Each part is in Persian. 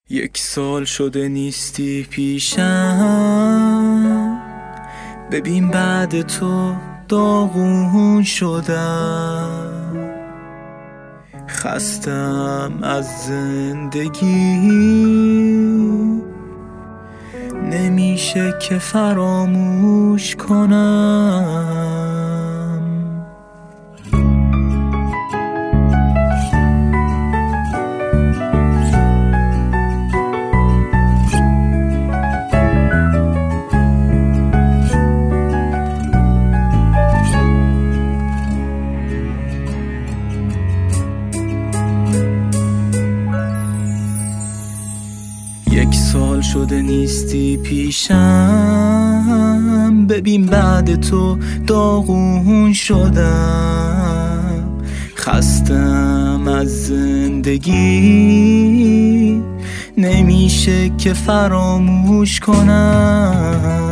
1 سال شده نیستی پیشم، ببین بعد تو داغون شدم. خستم از زندگی، نمیشه که فراموش کنم. 1 سال شده نیستی پیشم، ببین بعد تو داغون شدم. خستم از زندگی، نمیشه که فراموش کنم.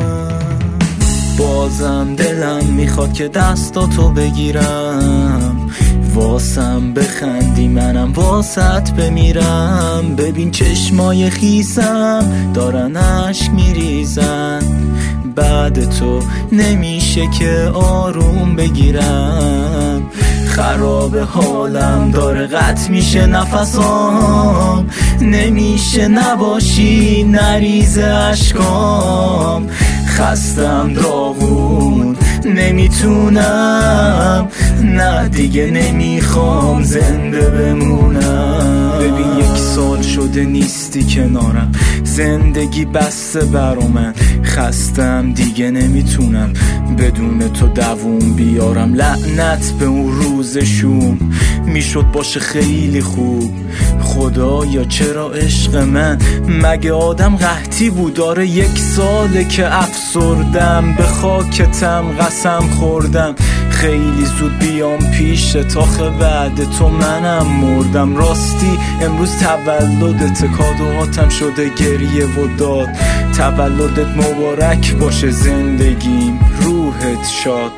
بازم دلم میخواد که دستاتو بگیرم، واسم بخندی منم واسط بمیرم. ببین چشمای خیسم دارن اشک میریزن، بعد تو نمیشه که آروم بگیرم. خراب حالم داره قطع میشه نفسام، نمیشه نباشی نریزه اشکام. خستم داغون نمیتونم، نه دیگه نمیخوام زنده بمونم. ببین 1 سال شده نیستی کنارم، زندگی بسته برا من. خستم دیگه نمیتونم بدون تو دووم بیارم. لعنت به اون روز شوم، میشد باشه خیلی خوب. خدایا چرا عشق من مگه آدم قحطی بود؟ داره 1 ساله که افسردم، به خاکتم قسم خوردم خیلی زود بیام پیش تاخه بعد تو منم مردم. راستی امروز تولدت، کادوهاتم شده گریه و داد. تولدت مبارک باشه زندگیم، روحت شاد.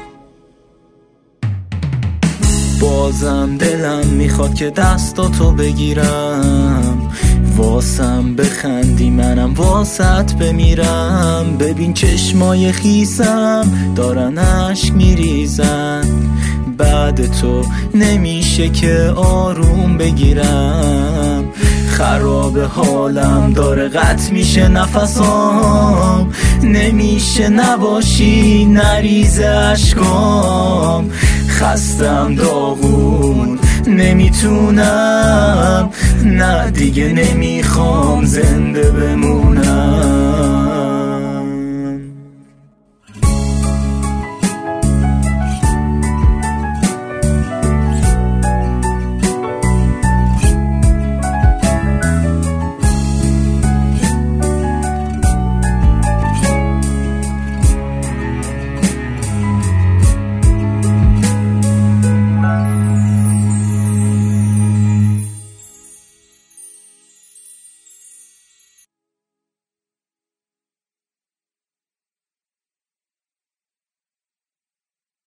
بازم دلم میخواد که دستاتو بگیرم، واسم بخندی منم واسط بمیرم. ببین چشمای خیسم دارن اشک میریزن، بعد تو نمیشه که آروم بگیرم. خراب حالم داره قطع میشه نفسام، نمیشه نباشی نریزه اشکام. خستم داغون نمیتونم، نه دیگه نمیخوام زنده بمونم.